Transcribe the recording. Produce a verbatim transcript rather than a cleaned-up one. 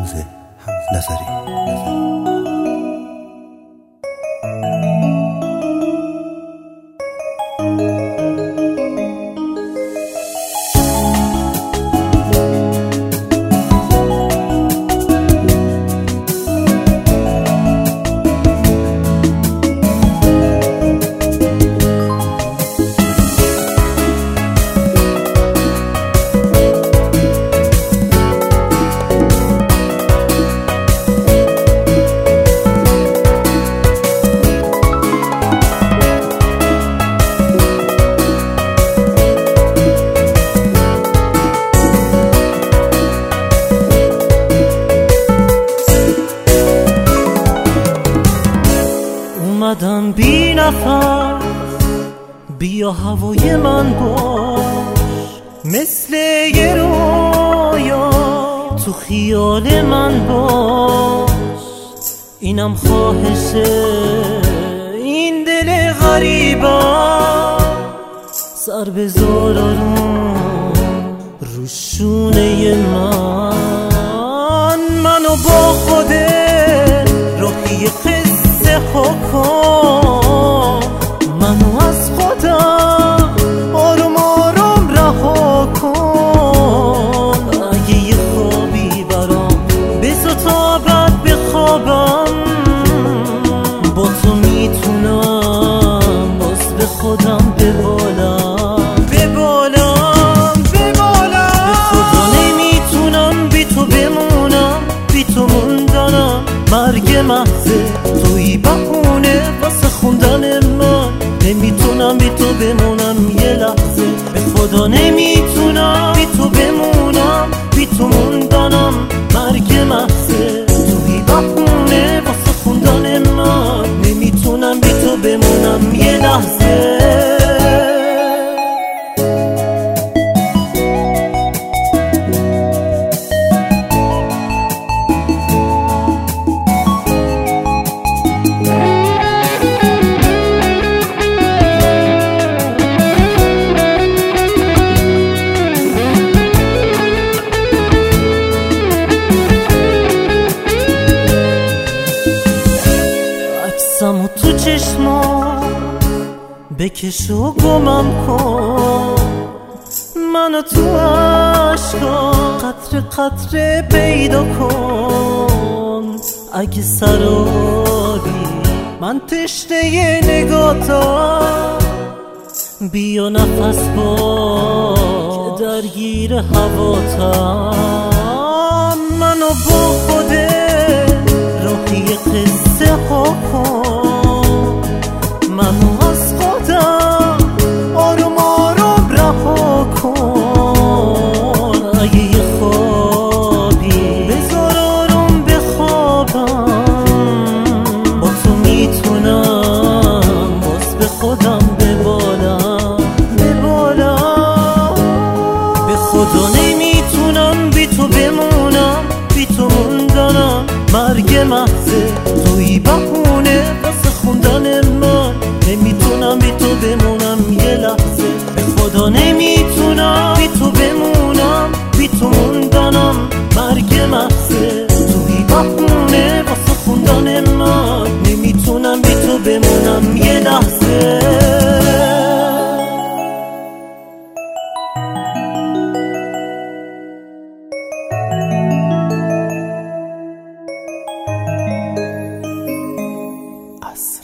حمزه نظری. اومدم بی نفس، بیا هوای من باش، مثل یه رویا تو خیال من باش. اینم خواهشه این دل غریبم، سر بذار آروم رو شونه من. منو با خودت راهی قصه ها کن، منو از خودم آروم آروم رها کن. اگه یه خوابی برام بذار تا بعد بخوابم، با تو میتونم باز به خودم ببالم ببالم ببالم. به خدا نمیتونم بی تو بمونم، بی تو موندنم مرگ محضه. توی بهونه واسه خوندن من، نمیتونم بی تو بمونم یه لحظه. به خدا نمیتونم بی تو بمونم، بی تو موندنم مرگ محضه. توی بهونه واسه خوندن من، نمیتونم بی تو بمونم یه لحظه. عکسمو تو چشما بکش و گمم کن، منو تو عشقا قطره قطره پیدا کن. اگه سرابی من تشنه ی نگاتم، بیا نفس با که درگیر هواتم. منو با خودت راهی قصه ها کن، منو از خودم آروم آروم رها کن. اگه یه خوابی بذار آروم بخوابم، با تو میتونم باز به خودم ببالم ببالم. به خدا نمیتونم بی تو بمونم، بی تو موندنم مرگ محضه. توی بهونه واسه خوندن من، نمیتونم بی تو بمونم یه لحظه. به خدا نمیتونم بی تو بمونم، بی تو موندنم مرگ محضه. توی بهونه واسه خوندن من، نمیتونم بی تو بمونم یه لحظه. از